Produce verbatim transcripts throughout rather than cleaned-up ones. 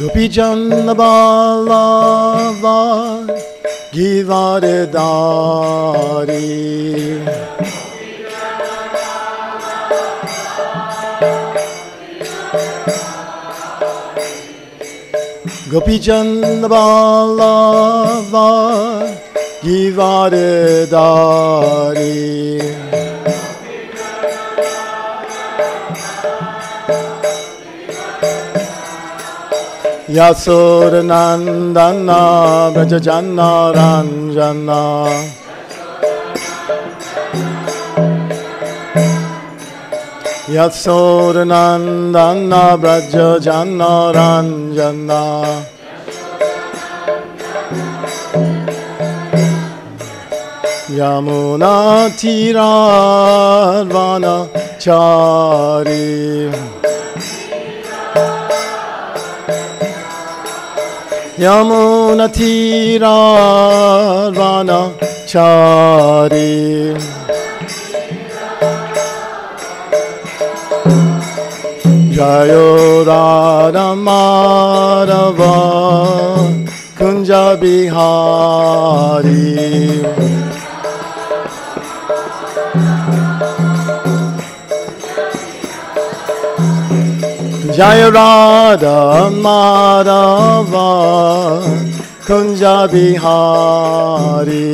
Gopijan Balava Givaredari Gopijan Balava Givaredari Yasodanandana Brajajana Ranjana Yasodanandana Brajajana Ranjana Yamuna Tirarvana Chari Yamuna Tirarvana Chari Jayo Radha Madhava Kunja Bihari Jaya Radha Madhava Kunja Bihari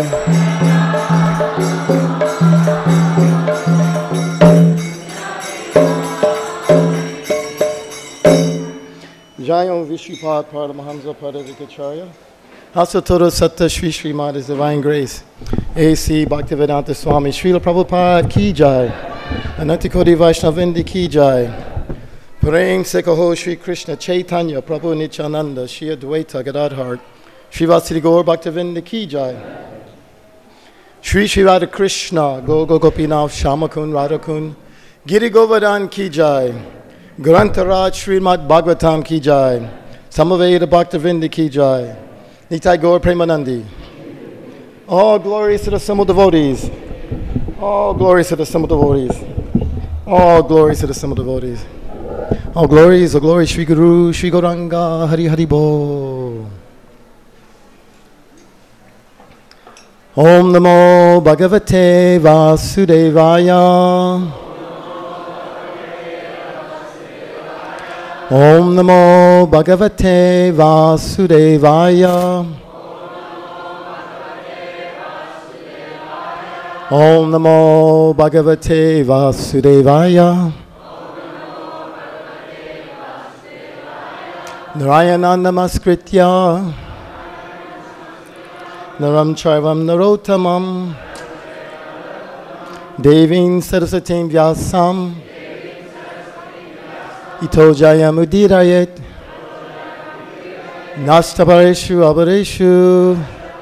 Jaya Vishupad Paramahamsa Padadikacharya Hasatoro Satta Shri Shri Mata's Divine Grace A C Bhaktivedanta Swami Srila Prabhupada Ki Jai Anantikoti Vaishnavindi Ki Jai Praying Sekaho Shri Krishna Chaitanya Prabhu Nityananda Shri Advaita Gadadhar Shri Vasili Gaur Bhaktivinda Ki Jai Shri Shri Radha Krishna Go Go Gopinath Shamakun Radhakun Giri Govardhan Ki Jai Grantaraj Srimad Bhagavatam Ki Jai Samaveda Bhaktivinda Ki Jai Nitai Gaur Premanandi All glories to the simple devotees All glories to the simple devotees All glories to the simple devotees All glories, all glories, Shri Guru, Shri Gauranga, Hari Hari Bo. Om Namo Bhagavate Vasudevaya. Om Namo Bhagavate Vasudevaya. Om Namo Bhagavate Vasudevaya. Narayana Namaskritya Naram Charvam Narotamam Devin Sarasatim Vyasam Ito Jayamudirayet Nastapareshu Abareshu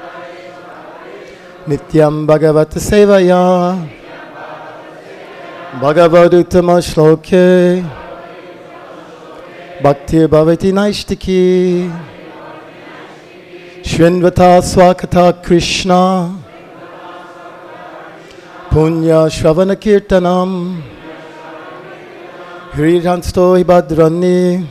Nityam Bhagavata Sevaya Bhagavaduttama Shloke Bhakti Bhavati Naishtiki Shrinvata Swakata Krishna Punya Shravana Kirtanam Hridhansto Hibhadrani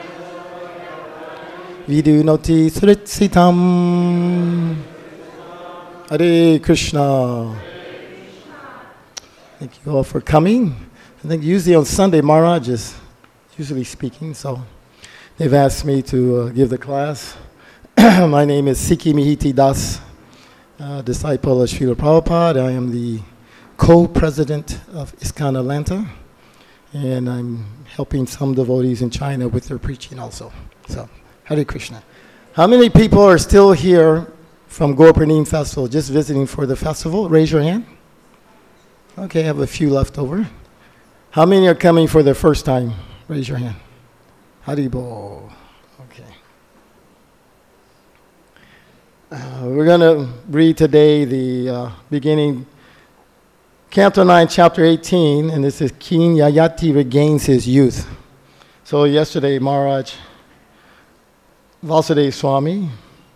Vidunoti Sritsitam Hare Krishna. Thank you all for coming. I think usually on Sunday Maharaj is usually speaking, so they've asked me to uh, give the class. My name is Sikhi Mihiti Das, uh, disciple of Srila Prabhupada. I am the co-president of ISKCON Atlanta, and I'm helping some devotees in China with their preaching also. So, Hare Krishna. How many people are still here from Gaur Purnima Festival, just visiting for the festival? Raise your hand. Okay, I have a few left over. How many are coming for the first time? Raise your hand. Haribo. Okay. Uh, we're going to read today the uh, beginning, Canto nine, Chapter eighteen, and this is King Yayati regains his youth. So yesterday, Maharaj, Vasudeva Swami,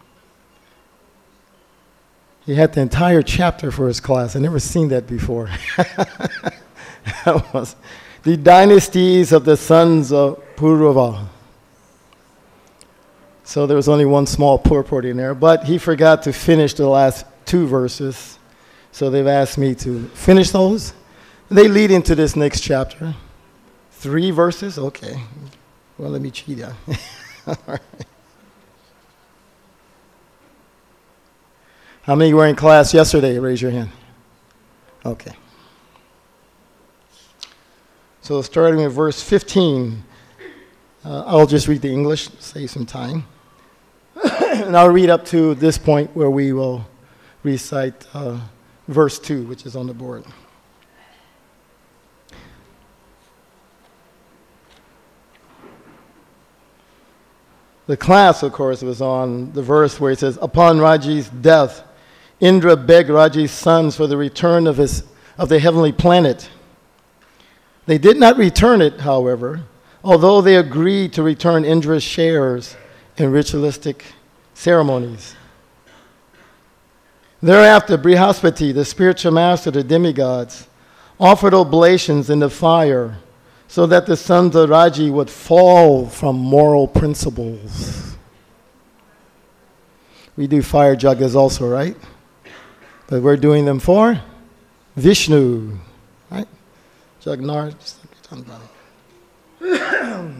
he had the entire chapter for his class. I've never seen that before. That was the dynasties of the sons of Purava. So there was only one small purport in there, but he forgot to finish the last two verses. So they've asked me to finish those. They lead into this next chapter. Three verses? Okay. Well, let me cheat you. All right. How many were in class yesterday? Raise your hand. Okay. So starting with verse fifteen, uh, I'll just read the English, save some time. And I'll read up to this point where we will recite uh, verse two, which is on the board. The class, of course, was on the verse where it says, upon Raji's death, Indra begged Raji's sons for the return of, his, of the heavenly planet. They did not return it, however, although they agreed to return Indra's shares in ritualistic ceremonies. Thereafter, Brihaspati, the spiritual master of the demigods, offered oblations in the fire so that the sons of Raji would fall from moral principles. We do fire jagas also, right? But we're doing them for Vishnu, right? Jagnar, just talking about it.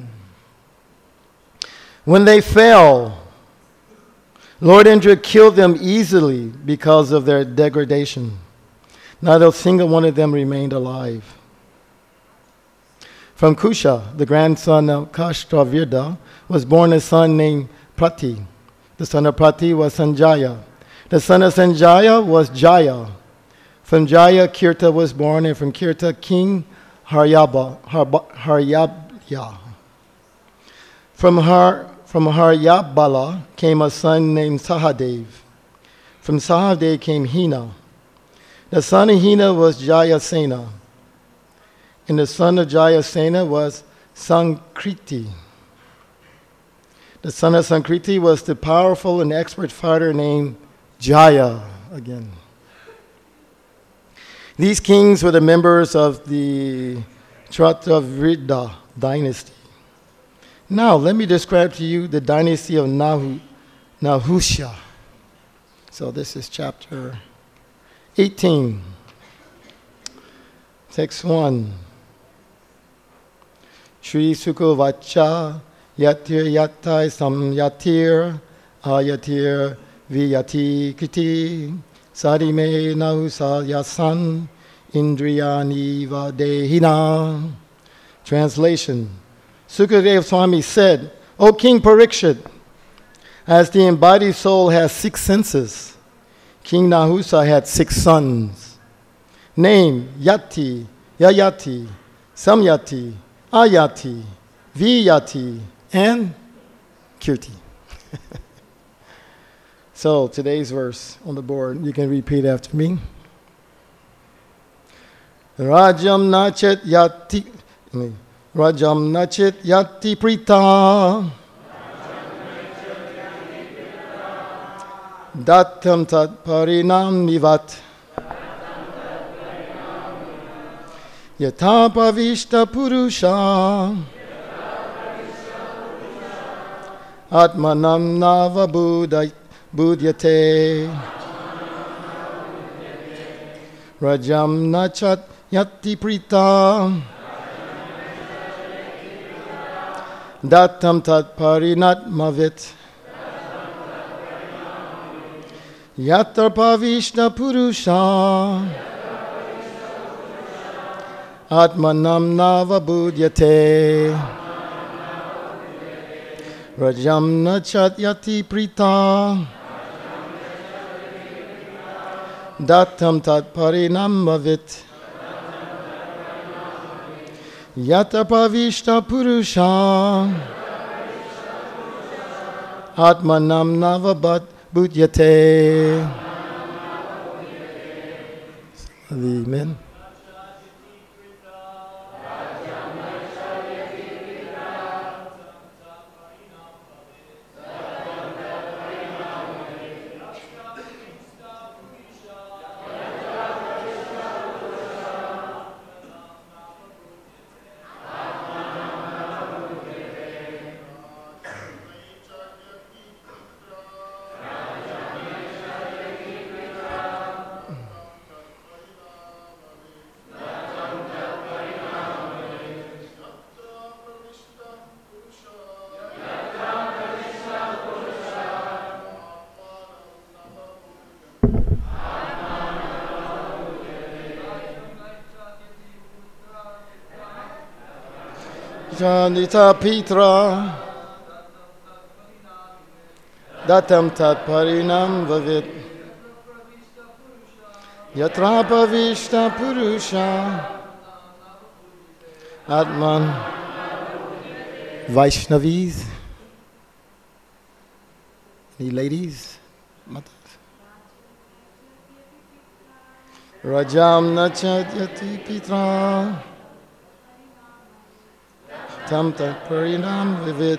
When they fell, Lord Indra killed them easily because of their degradation. Not a single one of them remained alive. From Kusha, the grandson of Kashtavirda, was born a son named Prati. The son of Prati was Sanjaya. The son of Sanjaya was Jaya. From Jaya, Kirta was born, and from Kirta, King Haryaba, Harba, Haryabya. From, Har, from Haryabala came a son named Sahadev. From Sahadev came Hina. The son of Hina was Jayasena. And the son of Jayasena was Sankriti. The son of Sankriti was the powerful and expert fighter named Jaya again. These kings were the members of the Chhatravrida dynasty. Now, let me describe to you the dynasty of Nahu, Nahusha. So this is chapter eighteen. Text one. Shri Sukhavacha Yatir Yatai Sam Yatir Ayatir Viyati Kiti Sarime Nahusa Yasan Indriyani Vadehina. Translation. Sukadeva Swami said, O King Parikshit, as the embodied soul has six senses, King Nahusa had six sons. Name Yati, Yayati, Samyati, Ayati, Viyati, and Kirti. So today's verse on the board, you can repeat after me. Rajam nachet yati, Rajam nachet yati prita. Datam tat parinam nivat. Yatapavishta purusha Atmanam nava buddhyate Rajam nachat yati prita Datam tat parinat mavit Yatapavishta purusha Atmanam nava buddhyate Rajam nachat yati prita Datam tat parinam bhavit Yatapavishta purusha Atmanam nava buddhyate. Amen. Janita Pitra Datam Tat Parinam Vavit Yatra Pavishta Purusha Atman Vaishnavis. Any ladies? Rajam Nachadyati Pitra Tam Tat Parinam Vivit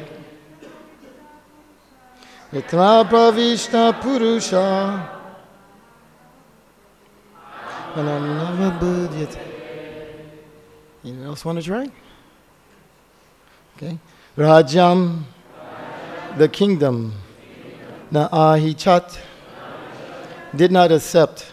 Yatra Pravishta Purusha Anam Navabudyati. Anyone else want to try? Okay. Rajam, the kingdom. Na'ahichat, did not accept.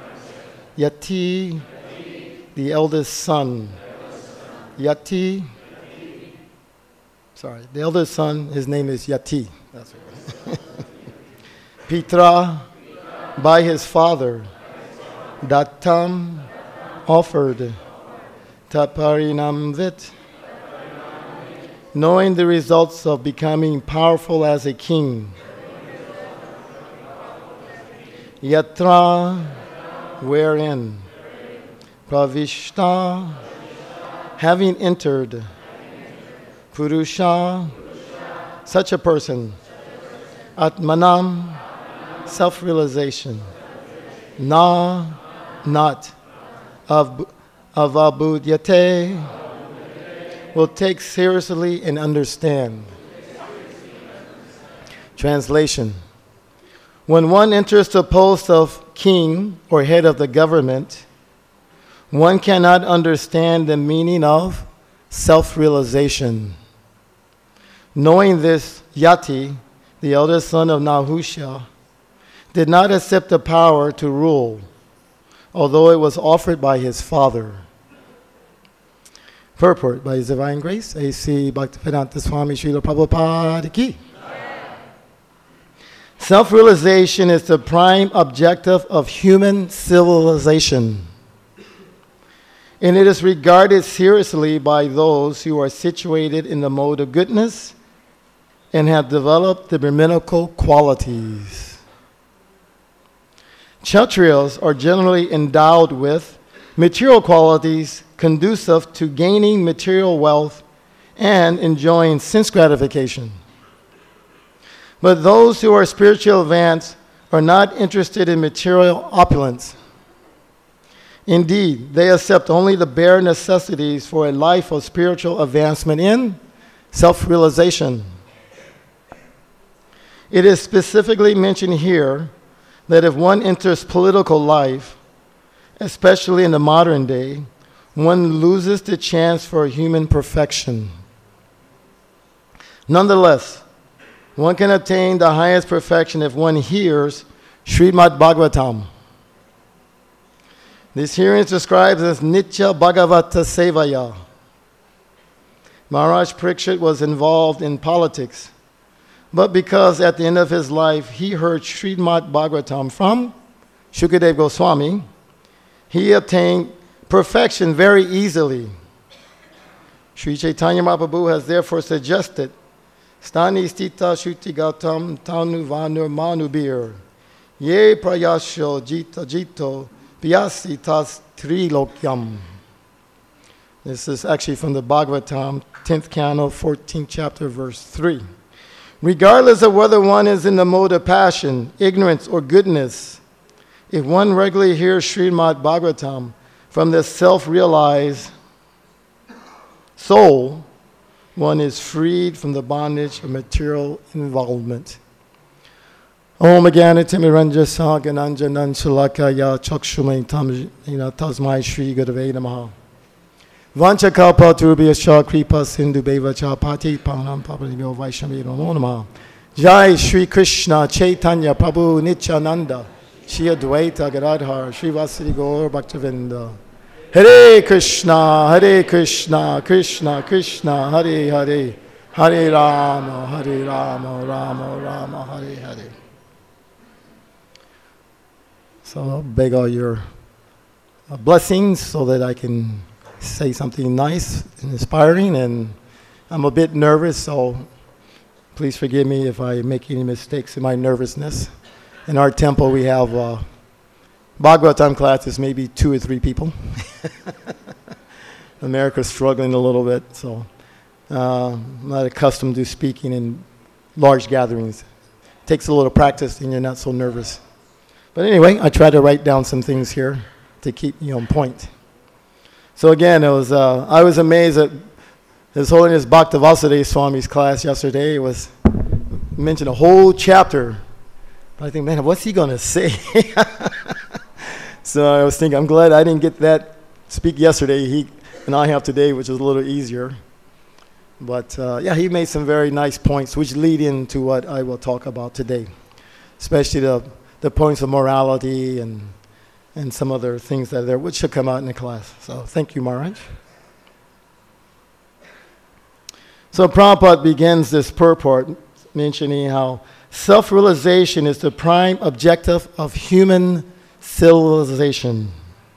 Yati, the eldest son. Yati, sorry, the eldest son, his name is Yati. That's right. Pitra, by his father. Datam, offered. Taparinamvit, knowing the results of becoming powerful as a king. Yatra, wherein. Pravishta, having entered. Purusha, such a person. Atmanam, self-realization. Na, not. Of Avabudyate, will take seriously and understand. Translation. When one enters the post of king or head of the government, one cannot understand the meaning of self-realization. Knowing this, Yati, the eldest son of Nahusha, did not accept the power to rule, although it was offered by his father. Purport by His Divine Grace, A C Bhaktivedanta Swami Srila Prabhupada Ki. Self-realization is the prime objective of human civilization, and it is regarded seriously by those who are situated in the mode of goodness and have developed the Brahminical qualities. Kshatriyas are generally endowed with material qualities conducive to gaining material wealth and enjoying sense gratification. But those who are spiritually advanced are not interested in material opulence. Indeed, they accept only the bare necessities for a life of spiritual advancement in self-realization. It is specifically mentioned here that if one enters political life, especially in the modern day, one loses the chance for human perfection. Nonetheless, one can attain the highest perfection if one hears Srimad Bhagavatam. This hearing is described as Nitya Bhagavata Sevaya. Maharaj Parikshit was involved in politics, but because at the end of his life he heard Srimad Bhagavatam from Shukadeva Goswami, he obtained perfection very easily. Sri Chaitanya Mahaprabhu has therefore suggested Stani Stita Shuti Gautam Tanu Vanur Manubir Ye Prayasho Jita Jito Vyasi Tas Trilokyam. This is actually from the Bhagavatam, tenth canto, fourteenth chapter, verse three. Regardless of whether one is in the mode of passion, ignorance, or goodness, if one regularly hears Srimad Bhagavatam from the self-realized soul, one is freed from the bondage of material involvement. Om Agyanit Timiranja Gananjanan Shalakaya Chakshumay Tasmai Shri Gurave Namaha. Vancha Kalpa Turubhyascha Kripa Sindhu Beva Chapati Panam Papanibyo Vaishnavi Namo Namaha. Jai Shri Krishna Chaitanya Prabhu Nityananda Shri Advaita Gadadhar Shri Vasudeva Gaur Bhaktivinda. Hare Krishna, Hare Krishna, Krishna Krishna, Hare Hare, Hare Rama, Hare Rama, Rama Rama, Hare Hare. So I'll beg all your uh, blessings so that I can say something nice and inspiring and I'm a bit nervous, so please forgive me if I make any mistakes in my nervousness. In our temple, we have uh, Bhagavatam classes, maybe two or three people. America's struggling a little bit, so uh, I'm not accustomed to speaking in large gatherings. It takes a little practice, and you're not so nervous. But anyway, I try to write down some things here to keep me on point. So again, it was uh, I was amazed at His Holiness Bhaktivasudeva Swami's class yesterday. It was mentioned a whole chapter. I think, man, what's he going to say? So I was thinking, I'm glad I didn't get that speak yesterday. He and I have today, which is a little easier. But uh, yeah, he made some very nice points, which lead into what I will talk about today, especially the the points of morality and and some other things that are there, which should come out in the class. So thank you, Maharaj. So Prabhupada begins this purport mentioning how self-realization is the prime objective of human civilization.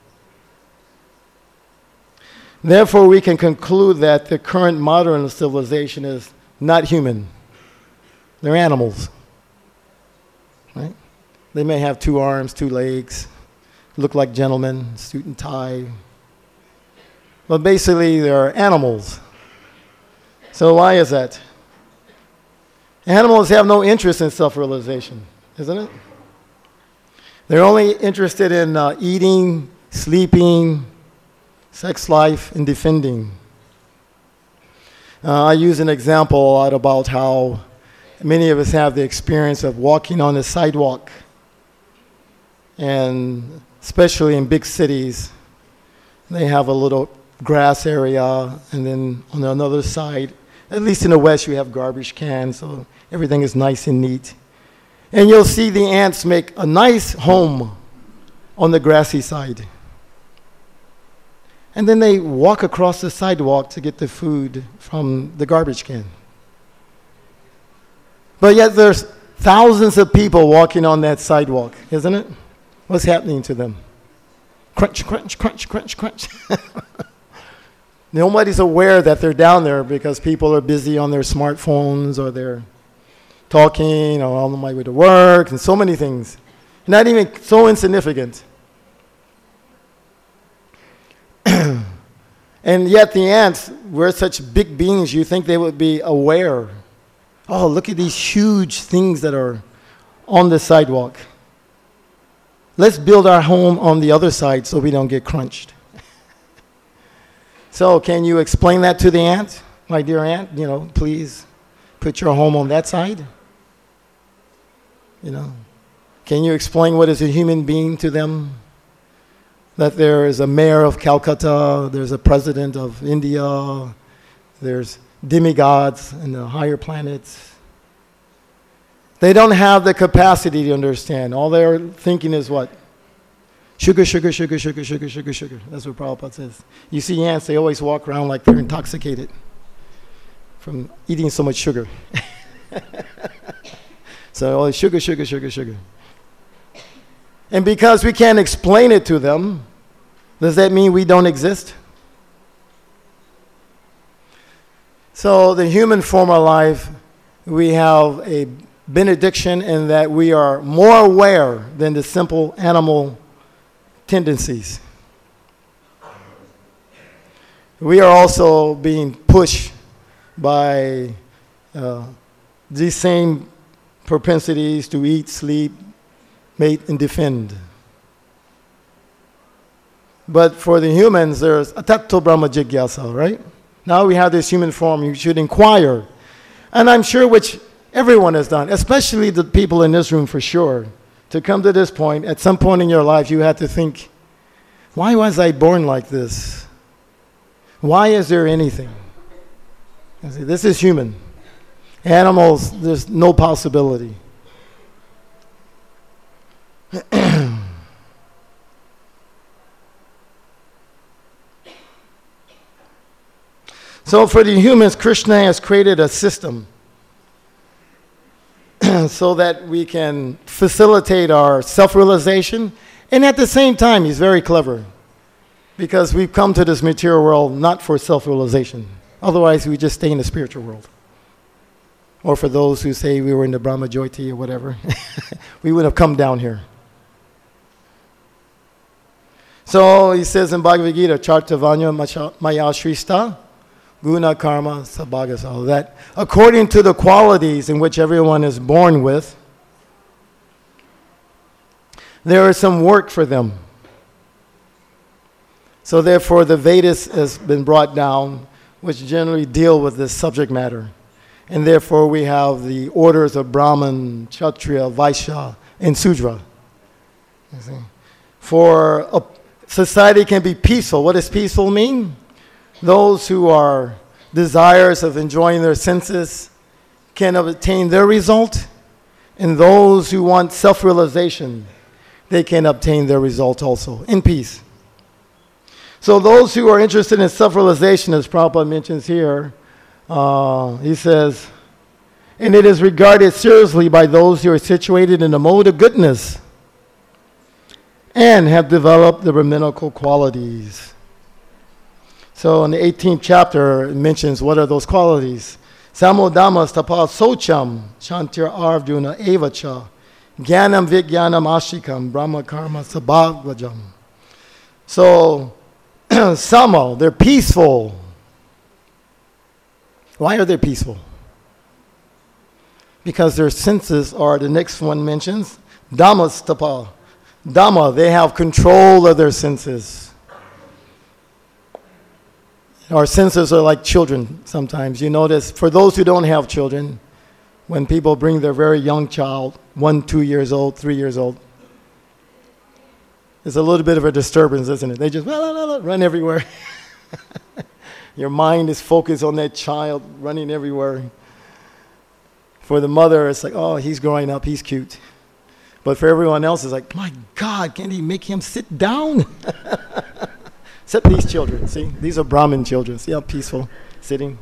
Therefore, we can conclude that the current modern civilization is not human. They're animals, right? They may have two arms, two legs, look like gentlemen, suit and tie. But basically, they're animals. So why is that? Animals have no interest in self-realization, isn't it? They're only interested in uh, eating, sleeping, sex life, and defending. Uh, I use an example out about how many of us have the experience of walking on the sidewalk, and especially in big cities, they have a little grass area, and then on another side, at least in the West, you have garbage cans, so everything is nice and neat. And you'll see the ants make a nice home on the grassy side. And then they walk across the sidewalk to get the food from the garbage can. But yet there's thousands of people walking on that sidewalk, isn't it? What's happening to them? Crunch, crunch, crunch, crunch, crunch. Nobody's aware that they're down there because people are busy on their smartphones or they're talking or on my way to work and so many things. Not even so insignificant. And yet the ants, we're such big beings, you think they would be aware. Oh, look at these huge things that are on the sidewalk. Let's build our home on the other side so we don't get crunched. So can you explain that to the ant? My dear ant, you know, please put your home on that side. You know, can you explain what is a human being to them? That there is a mayor of Calcutta, there's a president of India, there's demigods in the higher planets. They don't have the capacity to understand. All they're thinking is what? Sugar, sugar, sugar, sugar, sugar, sugar, sugar. That's what Prabhupada says. You see ants, they always walk around like they're intoxicated from eating so much sugar. So always sugar, sugar, sugar, sugar. And because we can't explain it to them, does that mean we don't exist? So the human form of life, we have a benediction in that we are more aware than the simple animal tendencies. We are also being pushed by uh, these same propensities to eat, sleep, mate, and defend. But for the humans, there's atato brahma jigyasa, right? Now we have this human form, you should inquire. And I'm sure which everyone has done, especially the people in this room for sure, to come to this point, at some point in your life, you had to think, why was I born like this? Why is there anything? You see, this is human. Animals, there's no possibility. So for the humans, Krishna has created a system so that we can facilitate our self-realization. And at the same time, he's very clever because we've come to this material world not for self-realization. Otherwise, we just stay in the spiritual world. Or for those who say we were in the Brahma Jyoti or whatever, we would have come down here. So he says in Bhagavad Gita, Chartavanya Maya Shrista, Guna Karma Sabhagasa, that according to the qualities in which everyone is born with, there is some work for them. So therefore the Vedas has been brought down, which generally deal with this subject matter. And therefore we have the orders of Brahman, Kshatriya, Vaishya, and Sudra. You see? For a society can be peaceful. What does peaceful mean? Those who are desirous of enjoying their senses can obtain their result. And those who want self-realization, they can obtain their result also in peace. So those who are interested in self-realization, as Prabhupada mentions here, uh, he says, and it is regarded seriously by those who are situated in the mode of goodness and have developed the Brahminical qualities. So in the eighteenth chapter, it mentions what are those qualities. Samodhammas tapa socham shantir arjuna evacha jnanam vijnanam ashikam brahma karma sabhagvajam. So, Samo, they're peaceful. Why are they peaceful? Because their senses are, the next one mentions, Dhammas tapa. Dhamma, they have control of their senses. Our senses are like children sometimes. You notice, for those who don't have children, when people bring their very young child, one, two years old, three years old, it's a little bit of a disturbance, isn't it? They just la, la, la, la, run everywhere. Your mind is focused on that child running everywhere. For the mother, it's like, oh, he's growing up, he's cute. But for everyone else, it's like, my God, can't he make him sit down? Except these children, see? These are Brahmin children. See how peaceful, sitting?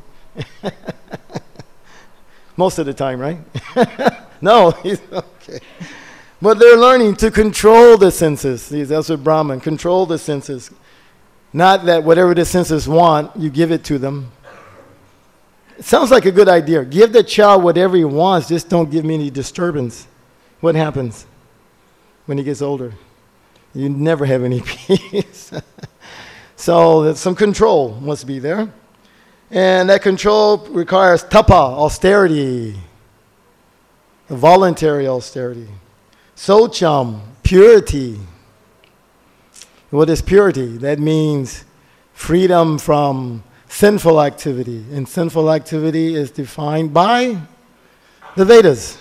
Most of the time, right? No, he's okay. But they're learning to control the senses. See, that's what Brahman, control the senses. Not that whatever the senses want, you give it to them. It sounds like a good idea. Give the child whatever he wants, just don't give me any disturbance. What happens when he gets older? You never have any peace. So there's some control must be there. And that control requires tapa, austerity, voluntary austerity. Socham, purity. What is purity? That means freedom from sinful activity. And sinful activity is defined by the Vedas.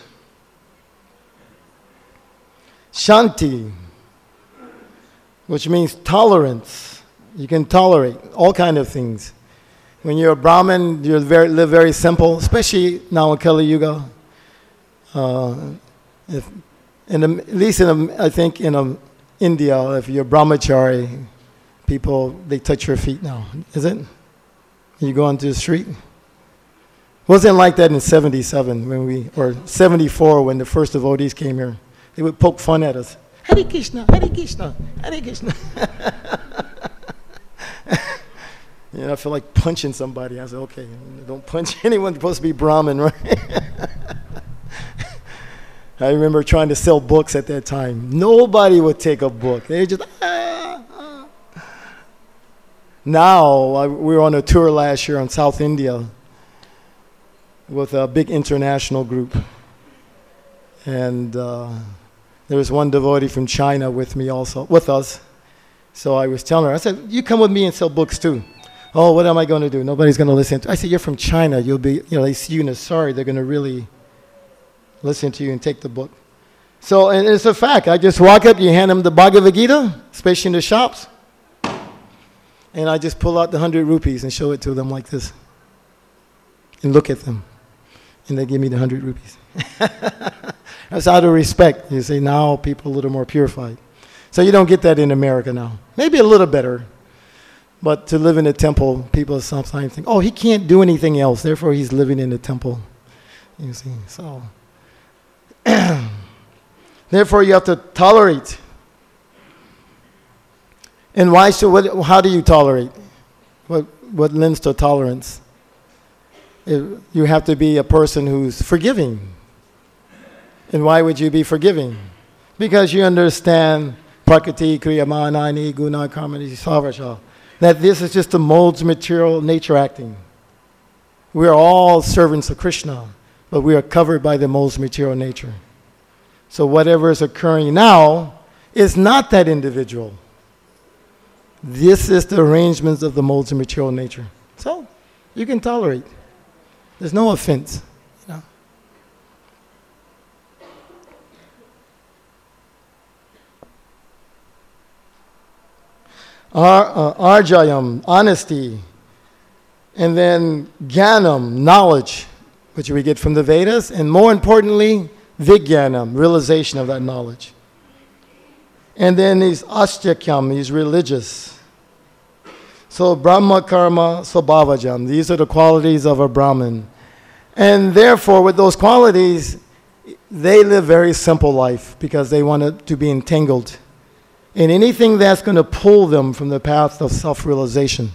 Shanti, which means tolerance. You can tolerate all kinds of things. When you're a Brahmin, you very, live very simple, especially now in Kali Yuga. Uh, if, in the, at least in a, I think in a, India, if you're brahmachari, people, they touch your feet now. Is it? You go onto the street? Wasn't like that in seventy-seven when we, or seventy-four when the first devotees came here. They would poke fun at us. Hare Krishna, Hare Krishna, Hare Krishna. You know, I feel like punching somebody. I said, okay, don't punch anyone. You're supposed to be Brahmin, right? I remember trying to sell books at that time. Nobody would take a book. They just, ah, ah. Now, I, we were on a tour last year in South India with a big international group. And uh, there was one devotee from China with me also, with us. So I was telling her, I said, you come with me and sell books too. Oh, what am I going to do? Nobody's going to listen to. I said, you're from China. You'll be, you know, they see you in a sari. They're going to really listen to you and take the book. So, and it's a fact. I just walk up, you hand them the Bhagavad Gita, especially in the shops, and I just pull out the hundred rupees and show it to them like this, and look at them, and they give me the hundred rupees. That's out of respect. You see, now people are a little more purified. So you don't get that in America now. Maybe a little better, but to live in a temple, people sometimes think, oh, he can't do anything else, therefore he's living in the temple. You see, so. Therefore, you have to tolerate. And why should, what, how do you tolerate? What, what lends to tolerance? it, you have to be a person who's forgiving. And why would you be forgiving? Because you understand Prakriti, Kriya, Manani, Guna, Karmani, Savarasha. That this is just the modes, material, nature acting. We are all servants of Krishna, but we are covered by the modes, material, nature. So whatever is occurring now is not that individual. This is the arrangements of the modes of material nature. So you can tolerate. There's no offense. You know? Ar, uh, arjayam, honesty. And then jnanam, knowledge, which we get from the Vedas. And more importantly, vijnanam, realization of that knowledge. And then he's astakyam, he's religious. So Brahma, Karma, Swabhavajam, these are the qualities of a Brahmin. And therefore, with those qualities, they live very simple life because they want to be entangled in anything that's going to pull them from the path of self-realization.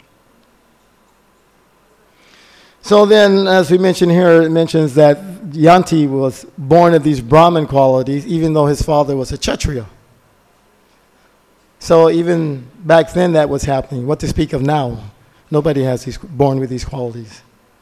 So then, as we mentioned here, it mentions that Yanti was born of these Brahmin qualities, even though his father was a Kshatriya. So even back then that was happening. What to speak of now? Nobody has these born with these qualities.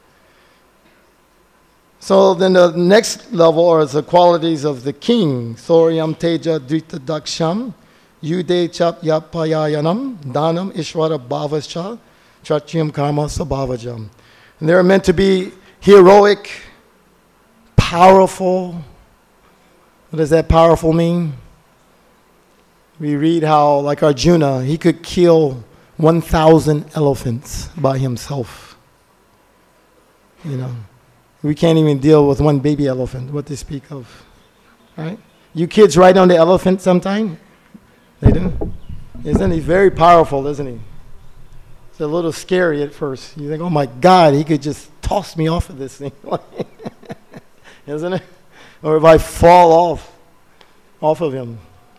So then the next level are the qualities of the king. Thoryam Teja Drita Daksham, Yude Chap Yapayayanam, Danam Ishvara Bhavascha, Chatyam Karma Sabhavajam. And they're meant to be heroic, powerful. What does that powerful mean? We read how, like Arjuna, he could kill one thousand elephants by himself. You know, we can't even deal with one baby elephant, what to speak of, right? You kids ride on the elephant sometime? They do? Isn't he very powerful, isn't he? It's a little scary at first. You think, oh my God, he could just toss me off of this thing. Isn't it? Or if I fall off, off of him.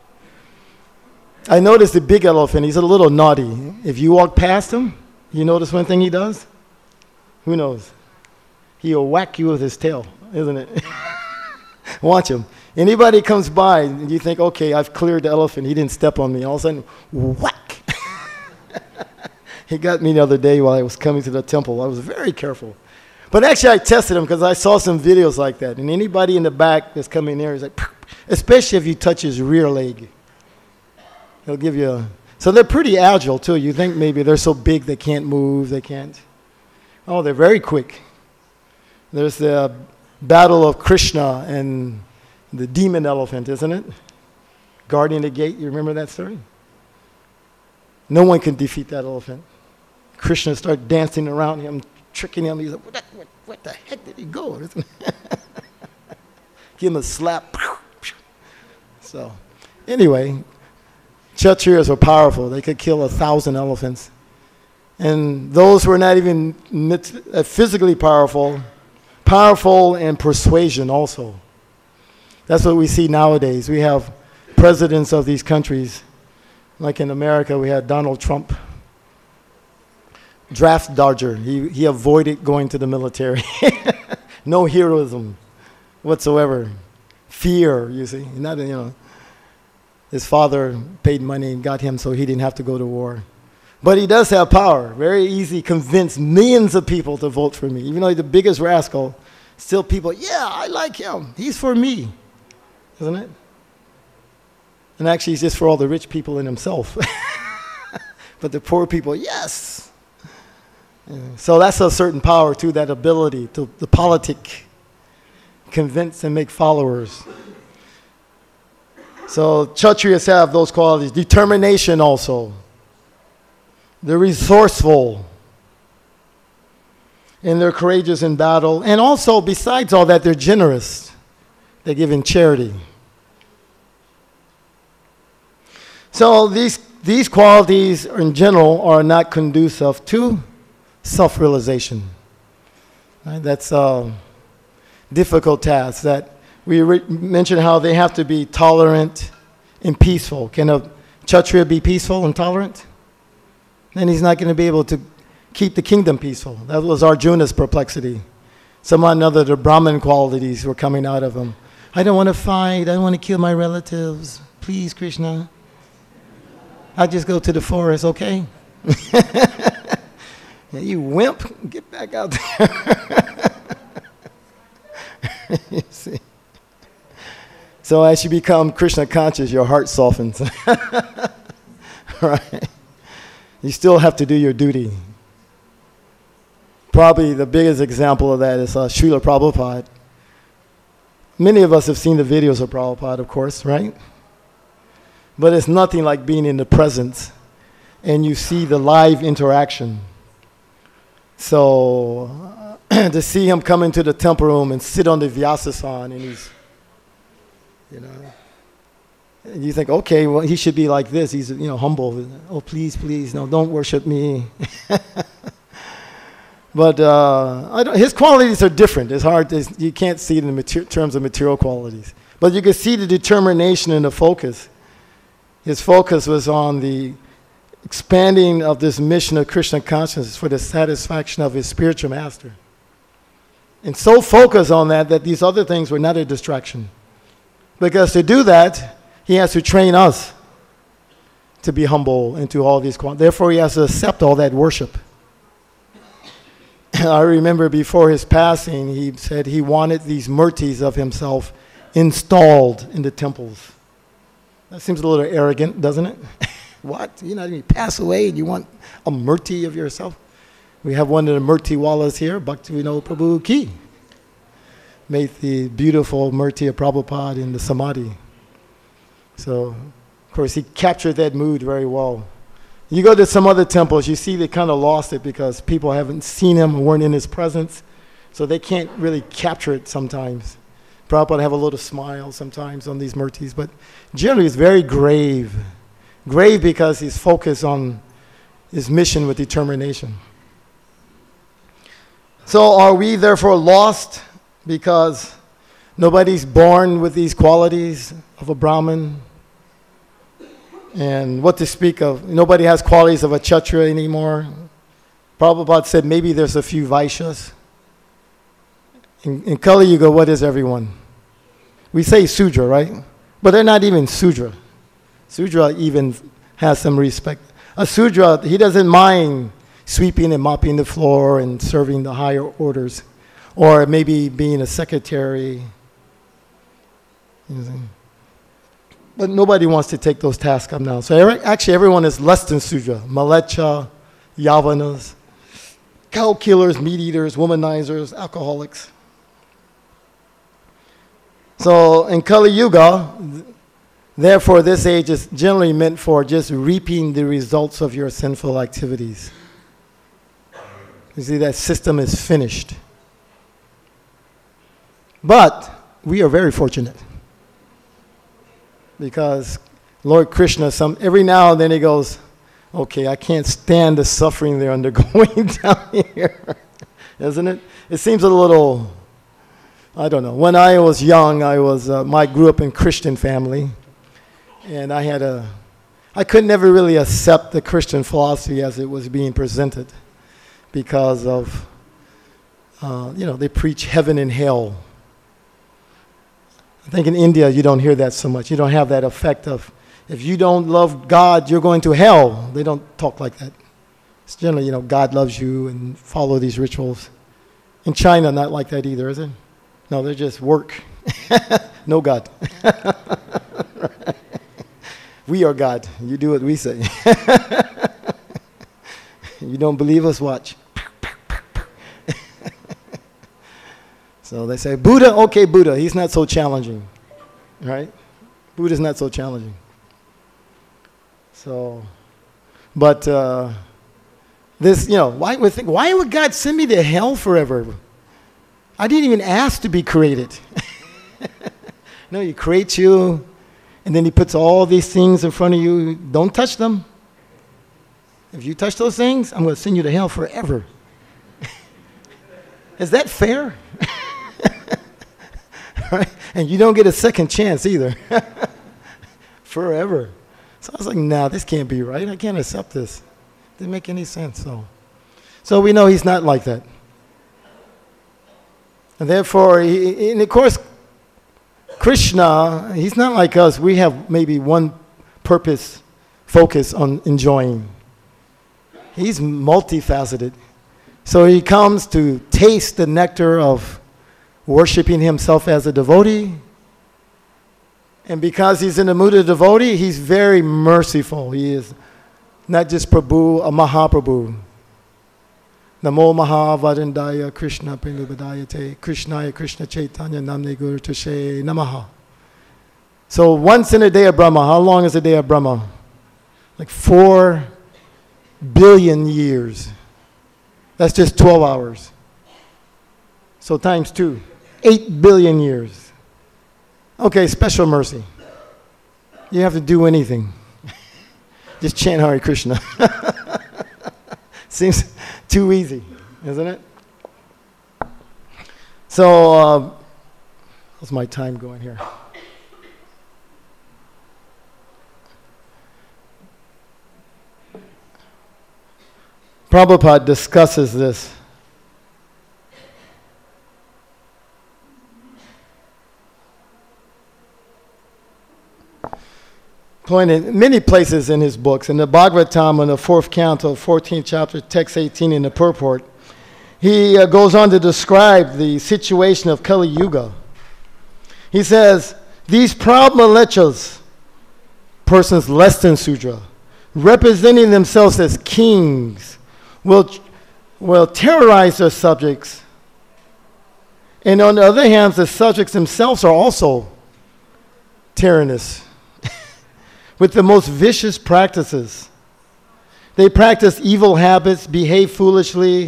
I noticed the big elephant, he's a little naughty. If you walk past him, you notice one thing he does? Who knows? He'll whack you with his tail, isn't it? Watch him. Anybody comes by and you think, okay, I've cleared the elephant, he didn't step on me. All of a sudden, whack! He got me the other day while I was coming to the temple. I was very careful. But actually I tested him because I saw some videos like that. And anybody in the back that's coming near is like, especially if you touch his rear leg. He'll give you a... So they're pretty agile, too. You think maybe they're so big they can't move, they can't... Oh, they're very quick. There's the battle of Krishna and the demon elephant, isn't it? Guarding the gate. You remember that story? No one can defeat that elephant. Krishna started dancing around him, tricking him. He's like, what, what, what the heck did he go? Give him a slap. So, anyway... Kshatriyas were powerful. They could kill a thousand elephants. And those who were not even physically powerful, powerful in persuasion also. That's what we see nowadays. We have presidents of these countries. Like in America, we had Donald Trump. Draft dodger. He, he avoided going to the military. No heroism whatsoever. Fear, you see. Not, you know. His father paid money and got him so he didn't have to go to war. But he does have power. Very easy to convince millions of people to vote for me. Even though he's the biggest rascal, still people, yeah, I like him. He's for me. Isn't it? And actually, he's just for all the rich people in himself. But the poor people, yes. Yeah. So that's a certain power, too, that ability to the politic, convince and make followers. So Kshatriyas have those qualities. Determination also. They're resourceful. And they're courageous in battle. And also, besides all that, they're generous. They give in charity. So these, these qualities in general are not conducive to self-realization. Right? That's a difficult task. That we re- mentioned how they have to be tolerant and peaceful. Can a Kshatriya be peaceful and tolerant? Then he's not going to be able to keep the kingdom peaceful. That was Arjuna's perplexity. Somehow or another, the Brahmin qualities were coming out of him. I don't want to fight. I don't want to kill my relatives. Please, Krishna. I'll just go to the forest, okay? Yeah, you wimp, get back out there. You see? So as you become Krishna conscious, your heart softens. Right? You still have to do your duty. Probably the biggest example of that is uh, Srila Prabhupada. Many of us have seen the videos of Prabhupada, of course, right? But it's nothing like being in the presence and you see the live interaction. So uh, to see him come into the temple room and sit on the Vyasasan and he's, you know, and you think, okay, well, he should be like this. He's, you know, humble. Oh, please, please, no, don't worship me. But uh, I don't, his qualities are different. It's hard to, you can't see it in mater- terms of material qualities. But you can see the determination and the focus. His focus was on the expanding of this mission of Krishna consciousness for the satisfaction of his spiritual master. And so focused on that that these other things were not a distraction. Because to do that, he has to train us to be humble and to all these qualities. Therefore, he has to accept all that worship. I remember before his passing, he said he wanted these murtis of himself installed in the temples. That seems a little arrogant, doesn't it? What? You know, you pass away and you want a murti of yourself? We have one of the murti wallas here, Bhaktivinoda Prabhu Ki. Made the beautiful murti of Prabhupada in the Samadhi. So, of course, he captured that mood very well. You go to some other temples, you see they kind of lost it because people haven't seen him or weren't in his presence. So they can't really capture it sometimes. Prabhupada have a little smile sometimes on these murtis, but generally it's very grave. Grave because he's focused on his mission with determination. So are we therefore lost because nobody's born with these qualities of a Brahmin? And what to speak of, nobody has qualities of a Kshatriya anymore. Prabhupada said maybe there's a few Vaishyas. In, in Kali Yuga, what is everyone? We say Sudra, right? But they're not even Sudra. Sudra even has some respect. A Sudra, he doesn't mind sweeping and mopping the floor and serving the higher orders. Or maybe being a secretary. But nobody wants to take those tasks up now. So actually everyone is less than Sudra. Malecha, Yavanas, cow killers, meat eaters, womanizers, alcoholics. So in Kali Yuga, therefore this age is generally meant for just reaping the results of your sinful activities. You see, that system is finished. But we are very fortunate. Because Lord Krishna, some every now and then he goes, okay, I can't stand the suffering they're undergoing down here. Isn't it? It seems a little, I don't know. When I was young, I was, uh, I grew up in Christian family. And I had a, I could never really accept the Christian philosophy as it was being presented. Because of, uh, you know, they preach heaven and hell. I think in India you don't hear that so much. You don't have that effect of, if you don't love God, you're going to hell. They don't talk like that. It's generally, you know, God loves you and follow these rituals. In China, not like that either, is it? No, they're just work. No God. We are God. You do what we say. You don't believe us? Watch. So they say, Buddha, okay, Buddha, he's not so challenging, right? Buddha's not so challenging. So, but uh, this, you know, why would think, why would God send me to hell forever? I didn't even ask to be created. No, he creates you, and then he puts all these things in front of you. Don't touch them. If you touch those things, I'm going to send you to hell forever. Is that fair? Right? And you don't get a second chance either. Forever. So I was like, nah, this can't be right. I can't accept this. Didn't make any sense. So, So we know he's not like that. And therefore, he, and of course, Krishna, he's not like us. We have maybe one purpose, focus on enjoying. He's multifaceted. So he comes to taste the nectar of worshiping himself as a devotee. And because he's in the mood of devotee, he's very merciful. He is not just Prabhu, a Mahaprabhu. Namo Mahavadandaya Krishna Prinubadayate Krishnaya Krishna Chaitanya Namne Guru Tushe Namaha. So once in a day of Brahma, how long is a day of Brahma? Like four billion years. That's just twelve hours. So times two, eight billion years. Okay, special mercy. You have to do anything. Just chant Hare Krishna. Seems too easy, isn't it? So, uh, how's my time going here? Prabhupada discusses this. Pointed many places in his books. In the Bhagavatam, in the fourth canto, fourteenth chapter, text eighteen in the purport, he uh, goes on to describe the situation of Kali Yuga. He says, these proud malechas, persons less than Sudra, representing themselves as kings, will, will terrorize their subjects. And on the other hand, the subjects themselves are also tyrannous, with the most vicious practices. They practice evil habits, behave foolishly,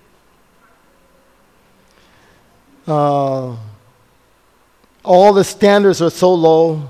uh, all the standards are so low.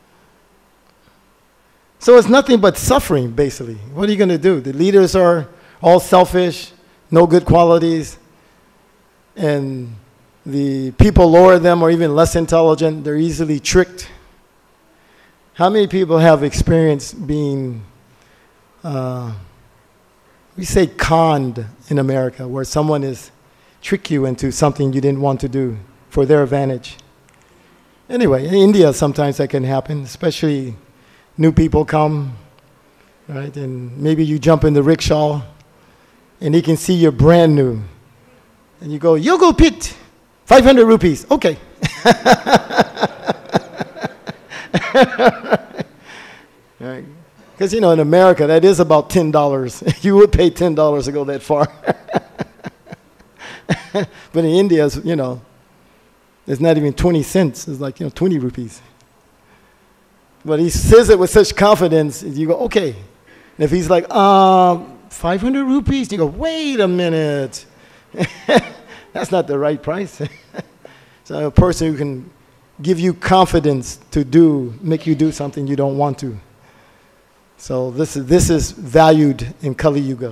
So it's nothing but suffering, basically. What are you going to do? The leaders are all selfish, no good qualities, and the people lower them or even less intelligent. They're easily tricked. How many people have experienced being, uh, we say conned in America, where someone is trick you into something you didn't want to do for their advantage? Anyway, in India sometimes that can happen, especially new people come, right? And maybe you jump in the rickshaw and he can see you're brand new. And you go, Yogo Pit, five hundred rupees, okay. Right? Because, you know, in America, that is about ten dollars. You would pay ten dollars to go that far. But in India, it's, you know, it's not even twenty cents. It's like, you know, twenty rupees. But he says it with such confidence, you go, okay. And if he's like, um, five hundred rupees, you go, wait a minute. That's not the right price. So a person who can give you confidence to do, make you do something you don't want to. So this is, this is valued in Kali Yuga.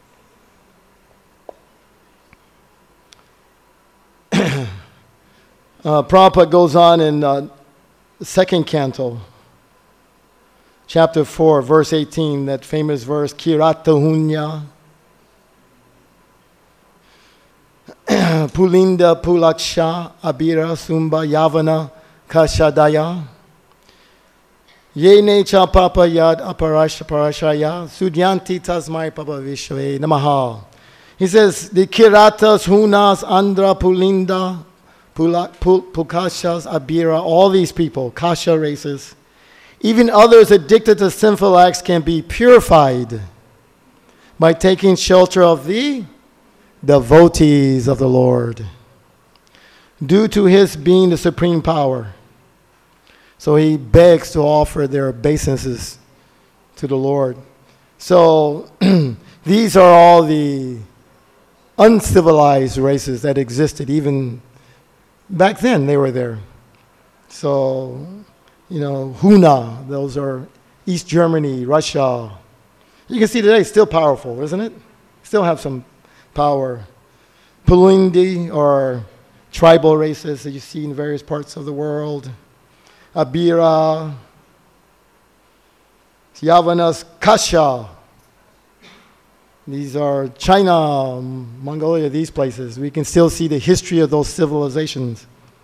uh, Prabhupada goes on in uh, the second canto, chapter four, verse eighteen, that famous verse, Kirata Hunya, Pulinda Pulaksha Abira Sumba Yavana Kashadaya Ye ne cha papa yad aparasha parashaya sudyanti tasmai papa vishwe namaha. He says the Kiratas, Hunas, Andhra, Pulinda, Pula, Pul, Pukashas, Abira, all these people, Kasha races, even others addicted to sinful acts can be purified by taking shelter of the devotees of the Lord, due to his being the supreme power. So he begs to offer their obeisances to the Lord. So these are all the uncivilized races that existed. Even back then they were there. So, you know, Huna, those are East Germany, Russia. You can see today, still powerful, isn't it? Still have some power. Pulindi, or tribal races that you see in various parts of the world. Abira, Yavanas, Kasha. These are China, Mongolia, these places. We can still see the history of those civilizations.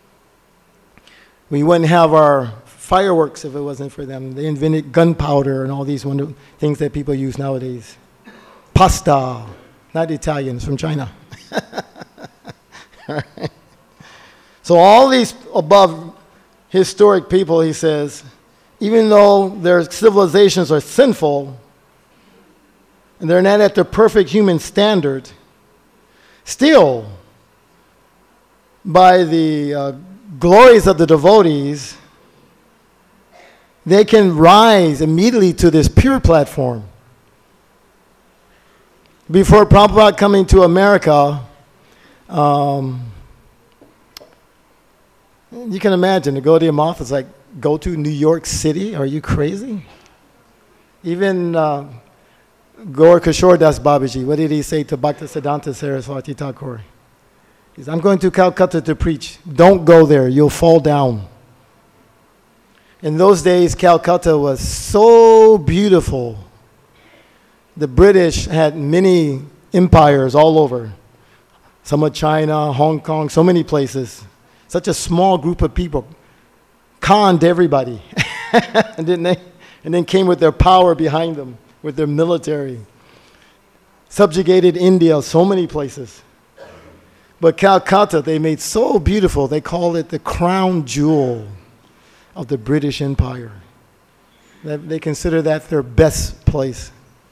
We wouldn't have our fireworks if it wasn't for them. They invented gunpowder and all these wonderful things that people use nowadays. Pasta, not Italians, from China. Right. So all these above historic people, he says, even though their civilizations are sinful, and they're not at the perfect human standard, still, by the uh, glories of the devotees, they can rise immediately to this pure platform. Before Prabhupada coming to America, um, you can imagine, the Gaudiya Math is like, go to New York City? Are you crazy? Even uh, Gaur Kishore Das Babaji, what did he say to Bhaktisiddhanta Saraswati Thakur? He said, I'm going to Calcutta to preach. Don't go there, you'll fall down. In those days, Calcutta was so beautiful. The British had many empires all over. Some of China, Hong Kong, so many places. Such a small group of people conned everybody, and, didn't they? And then came with their power behind them, with their military. Subjugated India, so many places. But Calcutta, they made so beautiful, they call it the crown jewel of the British Empire. They consider that their best place.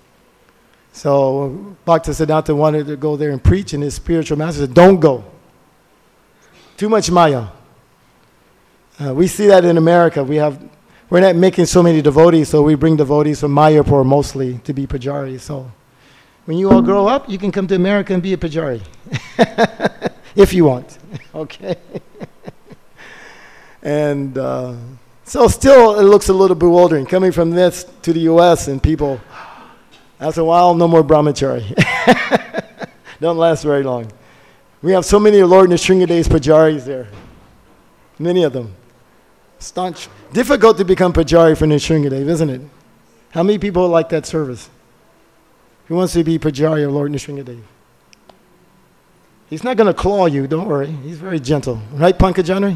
So Bhaktisiddhanta wanted to go there and preach, and his spiritual master said, don't go. Too much Maya. Uh, we see that in America. We have, we're not making so many devotees, so we bring devotees from Mayapur mostly to be pujaris. So when you all grow up, you can come to America and be a pujari. If you want. Okay? And uh, so still it looks a little bewildering. Coming from this to the U S and people, after a while, no more brahmachari. Don't last very long. We have so many Lord Nrsingadeva's pujaris there. Many of them. Staunch. Difficult to become pujari for Nrsingadeva, isn't it? How many people like that service? Who wants to be pujari of Lord Nrsingadeva? He's not going to claw you, don't worry. He's very gentle. Right, Pankajani?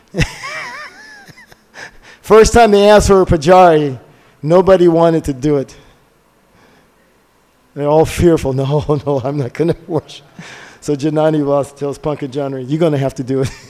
First time they asked for a pujari, nobody wanted to do it. They're all fearful. No, no, I'm not going to worship. So Janani Vas tells Pankajani, you're going to have to do it.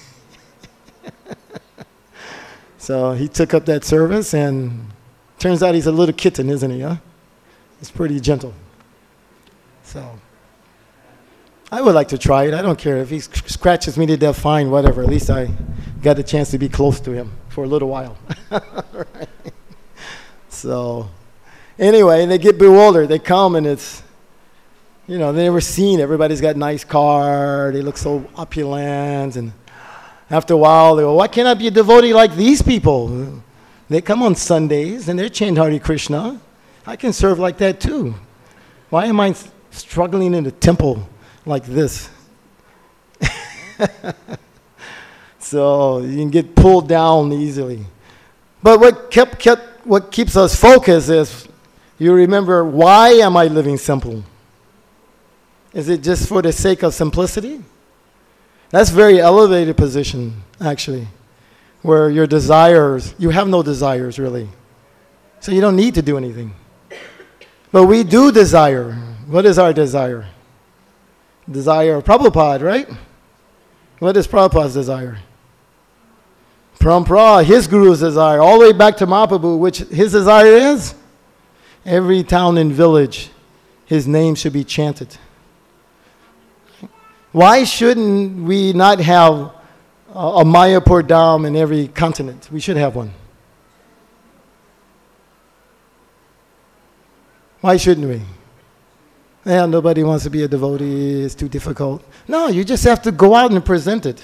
So he took up that service, and turns out he's a little kitten, isn't he? Huh? He's pretty gentle. So I would like to try it. I don't care. If he scratches me to death, fine, whatever. At least I got a chance to be close to him for a little while. Right? So anyway, they get bewildered. They come, and it's, you know, they never seen. Everybody's got nice car. They look so opulent, and after a while, they go, why can't I be a devotee like these people? They come on Sundays, and they're chanting Hare Krishna. I can serve like that too. Why am I struggling in a temple like this? So you can get pulled down easily. But what kept, kept what keeps us focused is, you remember, why am I living simple? Is it just for the sake of simplicity? That's a very elevated position, actually, where your desires, you have no desires, really. So you don't need to do anything. But we do desire. What is our desire? Desire of Prabhupada, right? What is Prabhupada's desire? Parampara, his guru's desire, all the way back to Mahaprabhu, which his desire is, every town and village, his name should be chanted. Why shouldn't we not have a, a Mayapur Dham in every continent? We should have one. Why shouldn't we? Yeah, nobody wants to be a devotee, it's too difficult. No, you just have to go out and present it.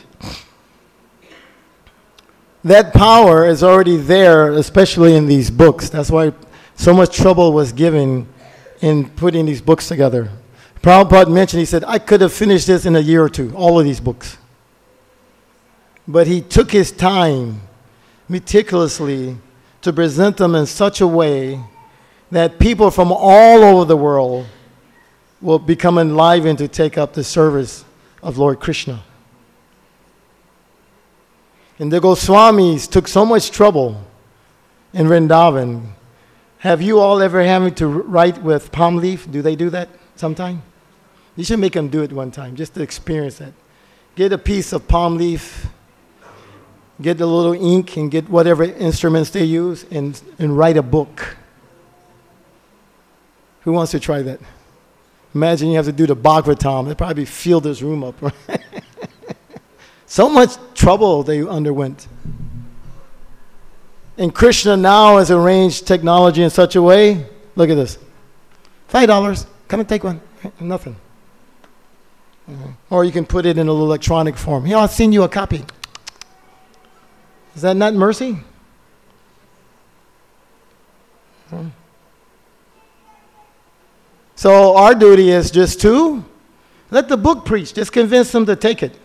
That power is already there, especially in these books. That's why so much trouble was given in putting these books together. Prabhupada mentioned, he said, I could have finished this in a year or two, all of these books. But he took his time meticulously to present them in such a way that people from all over the world will become enlivened to take up the service of Lord Krishna. And the Goswamis took so much trouble in Vrindavan. Have you all ever having to write with palm leaf? Do they do that sometime? You should make them do it one time, just to experience that. Get a piece of palm leaf, get a little ink, and get whatever instruments they use, and, and write a book. Who wants to try that? Imagine you have to do the Bhagavatam. They'd probably fill this room up. Right? So much trouble they underwent. And Krishna now has arranged technology in such a way. Look at this. Five dollars. Come and take one. Nothing. Mm-hmm. Or you can put it in an electronic form. Here, I'll send you a copy. Is that not mercy? Mm-hmm. So our duty is just to let the book preach. Just convince them to take it.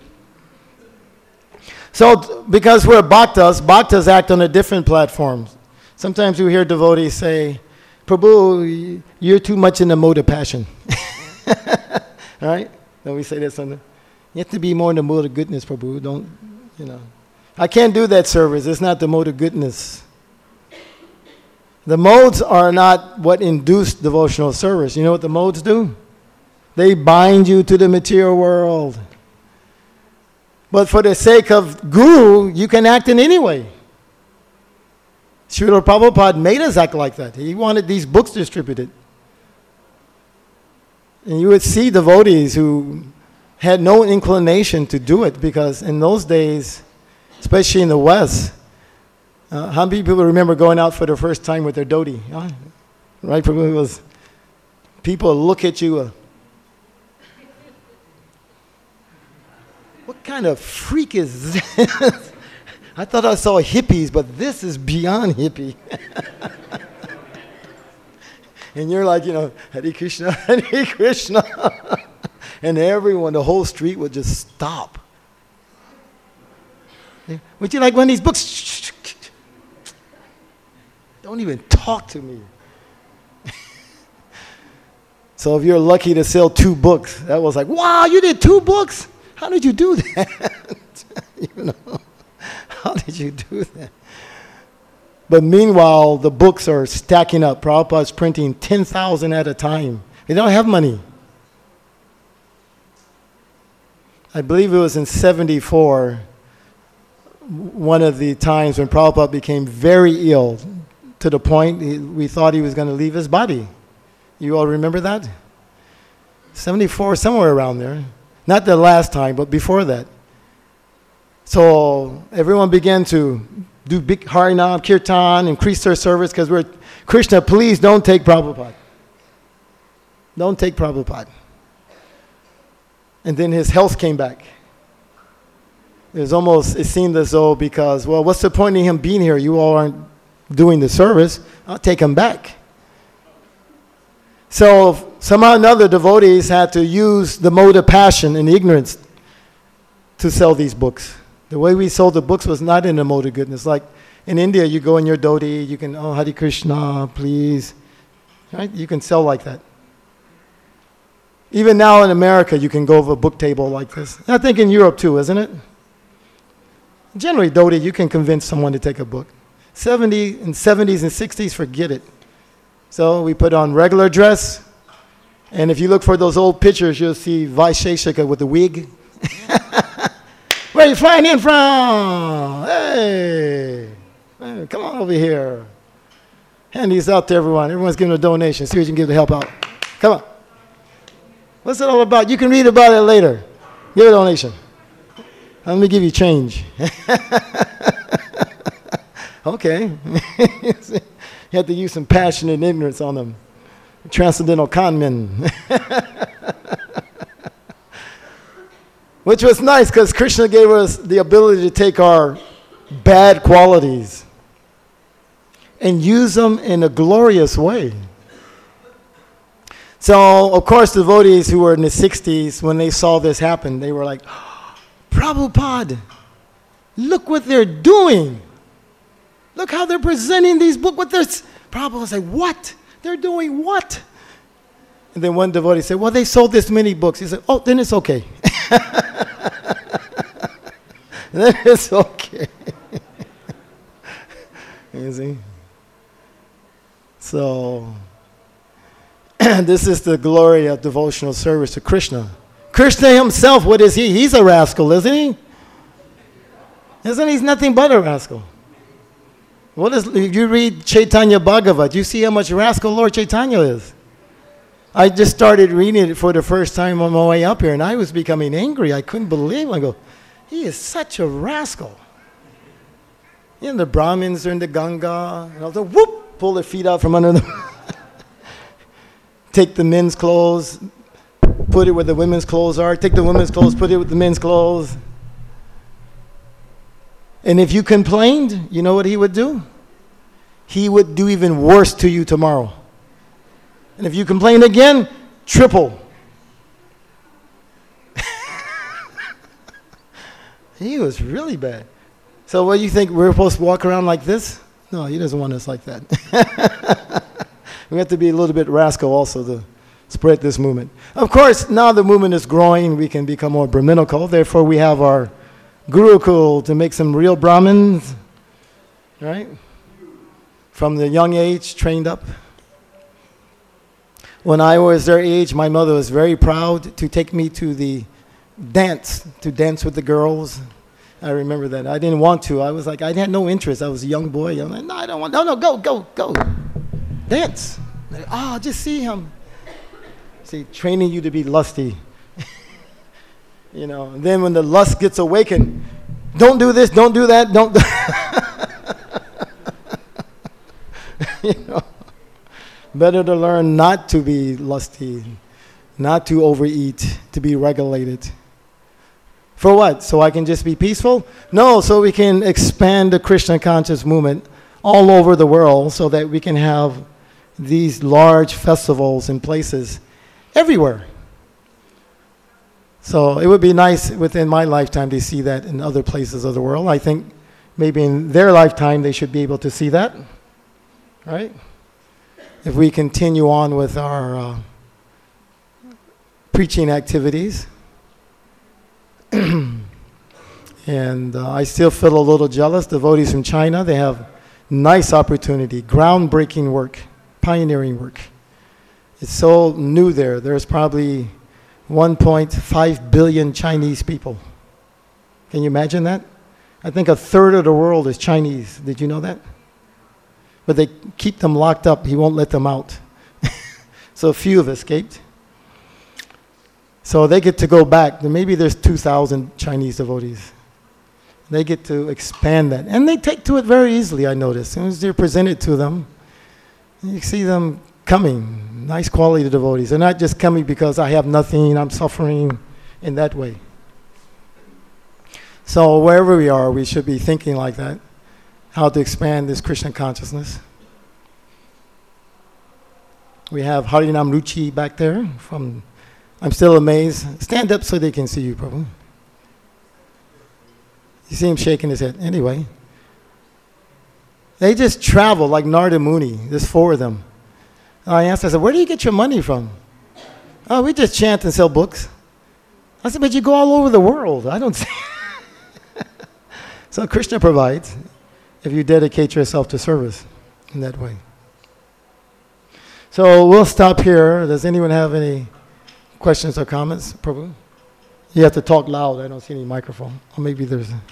So because we're bhaktas, bhaktas act on a different platform. Sometimes you hear devotees say, Prabhu, you're too much in the mode of passion. Right? Don't we say that sometimes? You have to be more in the mode of goodness, Prabhu. Don't, you know. I can't do that service. It's not the mode of goodness. The modes are not what induce devotional service. You know what the modes do? They bind you to the material world. But for the sake of Guru, you can act in any way. Srila Prabhupada made us act like that. He wanted these books distributed. And you would see devotees who had no inclination to do it, because in those days, especially in the West, uh, how many people remember going out for the first time with their dhoti? Huh? Right? It was, people look at you. Uh, what kind of freak is this? I thought I saw hippies, but this is beyond hippie. And you're like, you know, Hare Krishna, Hare Krishna. And everyone, the whole street would just stop. Would you like one of these books? Don't even talk to me. So if you're lucky to sell two books, that was like, wow, you did two books? How did you do that? You know, how did you do that? But meanwhile, the books are stacking up. Prabhupada's printing ten thousand at a time. They don't have money. I believe it was in seventy-four, one of the times when Prabhupada became very ill, to the point he, we thought he was going to leave his body. You all remember that? seventy-four, somewhere around there. Not the last time, but before that. So everyone began to do big Harinam, Kirtan, increase their service, because we're, Krishna, please don't take Prabhupada. Don't take Prabhupada. And then his health came back. It was almost, it seemed as though, because, well, what's the point in him being here? You all aren't doing the service. I'll take him back. So somehow or another, devotees had to use the mode of passion and ignorance to sell these books. The way we sold the books was not in the mode of goodness. Like in India, you go in your dhoti, you can, oh, Hare Krishna, please. Right? You can sell like that. Even now in America, you can go over a book table like this. I think in Europe too, isn't it? Generally, dhoti, you can convince someone to take a book. seventy and seventies and sixties, forget it. So we put on regular dress. And if you look for those old pictures, you'll see Vaisheshika with the wig. Where are you flying in from? Hey, hey, come on over here. Hand these out to everyone. Everyone's giving a donation. See what you can give to help out. Come on. What's it all about? You can read about it later. Give a donation. Let me give you change. Okay. You have to use some passion and ignorance on them. Transcendental con men. Which was nice, because Krishna gave us the ability to take our bad qualities and use them in a glorious way. So, of course, devotees who were in the sixties, when they saw this happen, they were like, oh, Prabhupada, look what they're doing. Look how they're presenting these books with this. Prabhupada was like, what? They're doing what? And then one devotee said, well, they sold this many books. He said, oh, then it's okay. Then it's okay. You see? So, this is the glory of devotional service to Krishna. Krishna himself, what is he? He's a rascal, isn't he? Isn't he? He's nothing but a rascal. What is, if you read Chaitanya Bhagavat, you see how much rascal Lord Chaitanya is. I just started reading it for the first time on my way up here, and I was becoming angry. I couldn't believe it. I go, he is such a rascal. You know, the Brahmins are in the Ganga, and all the whoop, pull their feet out from under them. Take the men's clothes, put it where the women's clothes are. Take the women's clothes, put it with the men's clothes. And if you complained, you know what he would do? He would do even worse to you tomorrow. And if you complain again, triple. He was really bad. So what do you think, we're supposed to walk around like this? No, he doesn't want us like that. We have to be a little bit rascal also to spread this movement. Of course, now the movement is growing, we can become more Brahminical. Therefore, we have our Gurukul to make some real Brahmins, right? From the young age, trained up. When I was their age, my mother was very proud to take me to the dance, to dance with the girls. I remember that. I didn't want to. I was like, I had no interest. I was a young boy. I'm like, no, I don't want, no, no, go, go, go. Dance. Like, oh, just see him. See, training you to be lusty. You know, and then when the lust gets awakened, don't do this, don't do that, don't do you know, better to learn not to be lusty, not to overeat, to be regulated. For what? So I can just be peaceful? No, so we can expand the Krishna conscious movement all over the world so that we can have these large festivals and places everywhere. So it would be nice within my lifetime to see that in other places of the world. I think maybe in their lifetime they should be able to see that, right? If we continue on with our uh, preaching activities. And uh, I still feel a little jealous. Devotees from China, they have nice opportunity, groundbreaking work, pioneering work. It's so new there. There's probably one point five billion Chinese people. Can you imagine that? I think a third of the world is Chinese. Did you know that? But they keep them locked up. He won't let them out. So a few have escaped. So they get to go back. Maybe there's two thousand Chinese devotees. They get to expand that. And they take to it very easily, I notice. As soon as they're presented to them, you see them coming. Nice quality devotees. They're not just coming because I have nothing, I'm suffering in that way. So wherever we are, we should be thinking like that. How to expand this Krishna consciousness. We have Harinam Ruchi back there from... I'm still amazed. Stand up so they can see you, Prabhu. You see him shaking his head. Anyway. They just travel like Narada Muni. There's four of them. I asked, I said, where do you get your money from? Oh, we just chant and sell books. I said, but you go all over the world. I don't see. So Krishna provides if you dedicate yourself to service in that way. So we'll stop here. Does anyone have any questions or comments, Prabhu? You have to talk loud. I don't see any microphone. Or maybe there's a...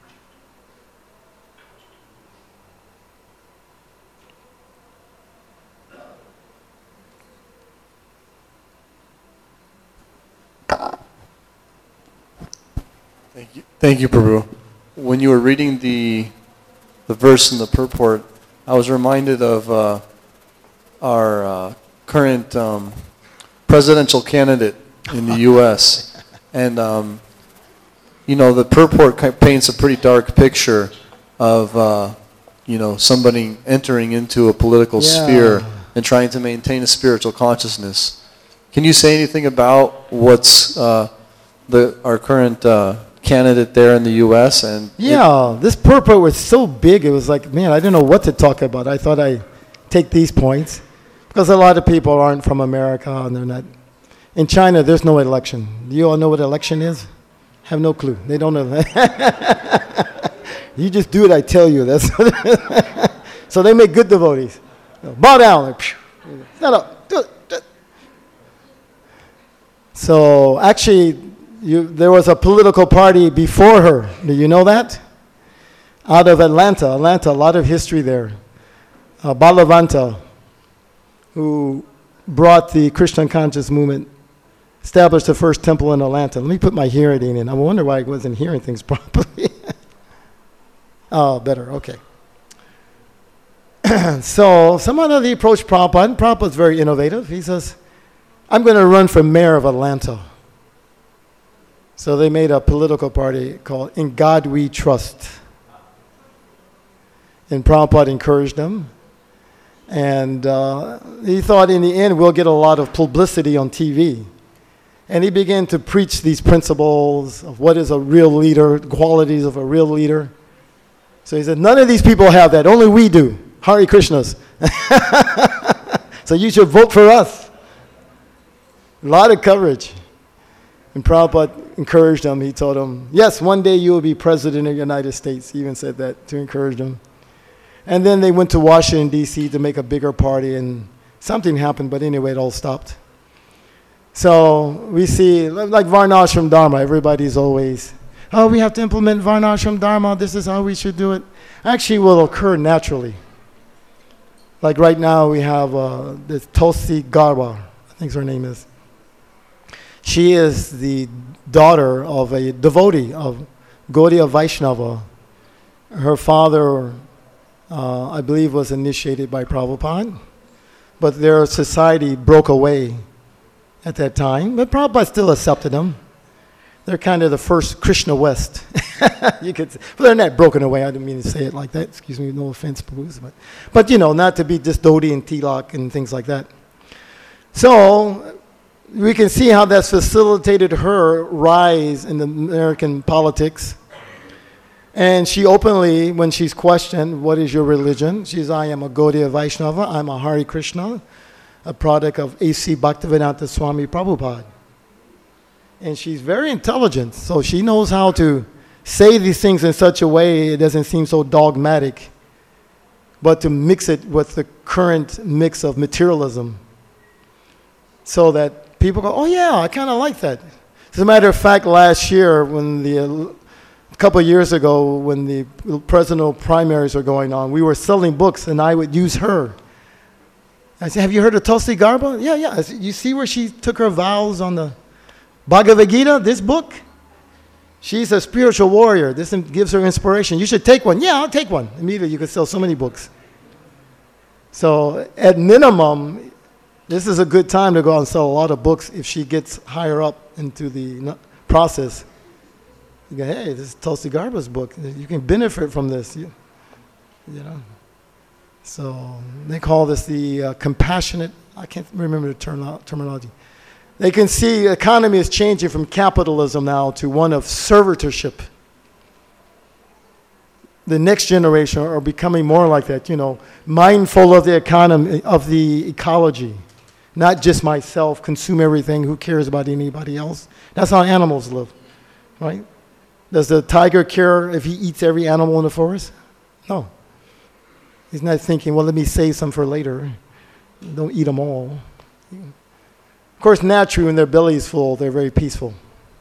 Thank you, thank you, Prabhu. When you were reading the the verse in the purport, I was reminded of uh, our uh, current um, presidential candidate in the U S And, um, you know, the purport paints a pretty dark picture of, uh, you know, somebody entering into a political yeah. sphere and trying to maintain a spiritual consciousness. Can you say anything about what's uh, the our current uh, candidate there in the U S? And yeah, this purport was so big, it was like, man, I didn't know what to talk about. I thought I'd take these points. Because a lot of people aren't from America and they're not. In China, there's no election. Do you all know what election is? Have no clue. They don't know that. You just do what I tell you. That's so they make good devotees. Bow down. Like, stand up. Do it, do it. So actually, you, there was a political party before her. Do you know that? Out of Atlanta. Atlanta, a lot of history there. Uh, Balavanta, who brought the Krishna conscious movement, established the first temple in Atlanta. Let me put my hearing in. I wonder why I wasn't hearing things properly. Oh, better, okay. So someone of the approached Prabhupada, and Prabhupada's very innovative. He says, I'm going to run for mayor of Atlanta. So they made a political party called In God We Trust. And Prabhupada encouraged them. And uh, he thought in the end we'll get a lot of publicity on T V. And he began to preach these principles of what is a real leader, qualities of a real leader. So he said, none of these people have that, only we do. Hare Krishnas. So you should vote for us. A lot of coverage. And Prabhupada encouraged him. He told him, yes, one day you will be president of the United States. He even said that to encourage him. And then they went to Washington, D C to make a bigger party, and something happened, but anyway, it all stopped. So we see, like Varnashram Dharma, everybody's always, oh, we have to implement Varnashram Dharma, this is how we should do it. Actually, it will occur naturally. Like right now, we have uh, this Tulsi Garba, I think her name is. She is the daughter of a devotee of Gaudiya Vaishnava. Her father, uh, I believe, was initiated by Prabhupada, but their society broke away at that time, but Prabhupada still accepted them. They're kind of the first Krishna West. You could, but they're not broken away. I didn't mean to say it like that. Excuse me, no offense, but, but you know, not to be just Dodi and Tilak and things like that. So we can see how that's facilitated her rise in the American politics. And she openly, when she's questioned, what is your religion? She's, I am a Gaudiya Vaishnava. I'm a Hare Krishna, a product of A C Bhaktivedanta Swami Prabhupada. And she's very intelligent, so she knows how to say these things in such a way it doesn't seem so dogmatic, but to mix it with the current mix of materialism so that people go, oh yeah, I kind of like that. As a matter of fact, last year, when the, a couple of years ago, when the presidential primaries were going on, we were selling books and I would use her. I said, have you heard of Tulsi Garba? Yeah, yeah. I said, you see where she took her vows on the Bhagavad Gita, this book? She's a spiritual warrior. This gives her inspiration. You should take one. Yeah, I'll take one. Immediately, you could sell so many books. So at minimum, this is a good time to go out and sell a lot of books if she gets higher up into the process. You go, hey, this is Tulsi Garba's book. You can benefit from this. You, you know. So they call this the uh, compassionate, I can't remember the term, terminology. They can see the economy is changing from capitalism now to one of servitorship. The next generation are becoming more like that, you know, mindful of the economy, of the ecology. Not just myself, consume everything, who cares about anybody else? That's how animals live, right? Does the tiger care if he eats every animal in the forest? No. He's not thinking, well, let me save some for later. Don't eat them all. Of course, naturally, when their belly is full, they're very peaceful.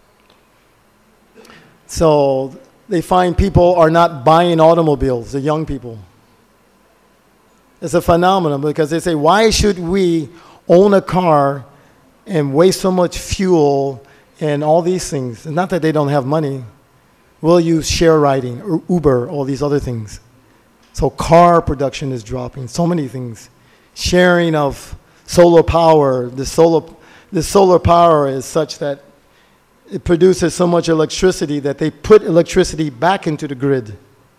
So they find people are not buying automobiles, the young people. It's a phenomenon because they say, why should we own a car and waste so much fuel and all these things? It's not that they don't have money. We'll use share riding or Uber, all these other things. So car production is dropping, so many things. Sharing of solar power, the solar, the solar power is such that it produces so much electricity that they put electricity back into the grid.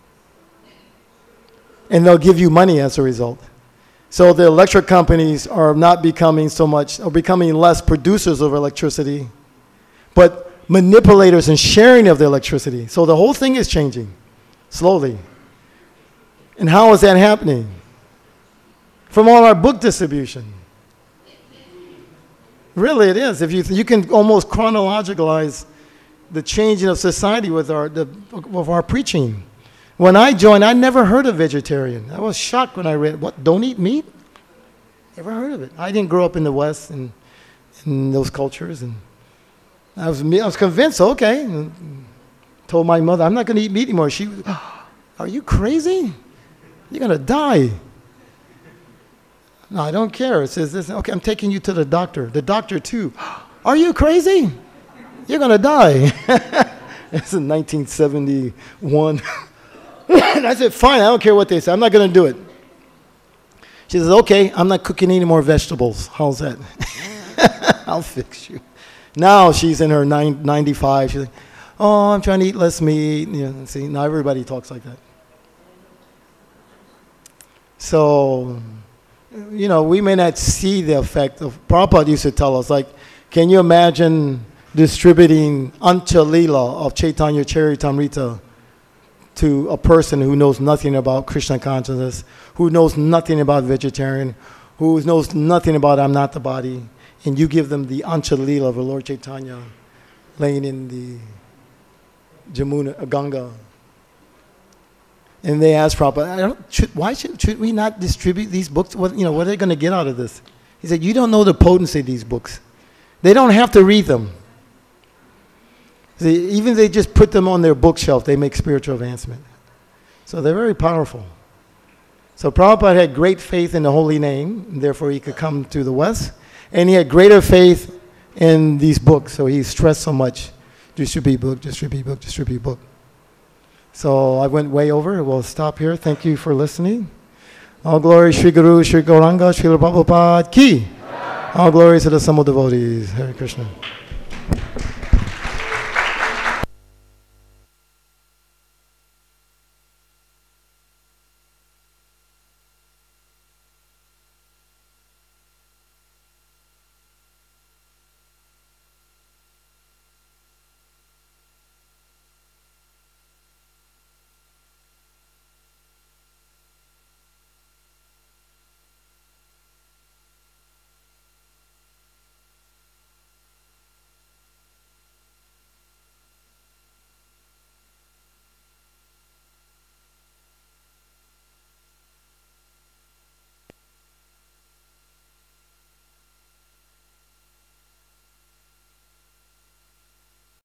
And they'll give you money as a result. So the electric companies are not becoming so much, are becoming less producers of electricity, but manipulators and sharing of the electricity. So the whole thing is changing, slowly. And how is that happening? From all our book distribution. Really, it is. If you you can almost chronologicalize the changing of society with our the with our preaching. When I joined, I never heard of vegetarian. I was shocked when I read, what, don't eat meat? Never heard of it. I didn't grow up in the West and in those cultures, and I was I was convinced. Okay, and told my mother, I'm not going to eat meat anymore. She, oh, are you crazy? You're going to die. No, I don't care. It says this. Okay, I'm taking you to the doctor. The doctor too. Are you crazy? You're going to die. It's in nineteen seventy-one. And I said, fine, I don't care what they say. I'm not going to do it. She says, okay, I'm not cooking any more vegetables. How's that? I'll fix you. Now she's in her nine, ninety-five. She's like, oh, I'm trying to eat less meat. You know, see, now everybody talks like that. So, you know, we may not see the effect of, Prabhupada used to tell us, like, can you imagine distributing Ancha Lila of Chaitanya Charitamrita to a person who knows nothing about Krishna consciousness, who knows nothing about vegetarian, who knows nothing about I'm not the body, and you give them the Ancha Lila of the Lord Chaitanya laying in the Jamuna, uh, Ganga. And they asked Prabhupada, I don't, should, why should, should we not distribute these books? What, you know, what are they going to get out of this? He said, you don't know the potency of these books. They don't have to read them. See, even if they just put them on their bookshelf, they make spiritual advancement. So they're very powerful. So Prabhupada had great faith in the holy name, and therefore he could come to the West. And he had greater faith in these books, so he stressed so much, distribute book, distribute book, distribute book. So I went way over. We'll stop here. Thank you for listening. All glory, Sri Guru, Sri Gauranga, Srila Prabhupada Ki. All glory to the Sammo devotees. Hare Krishna.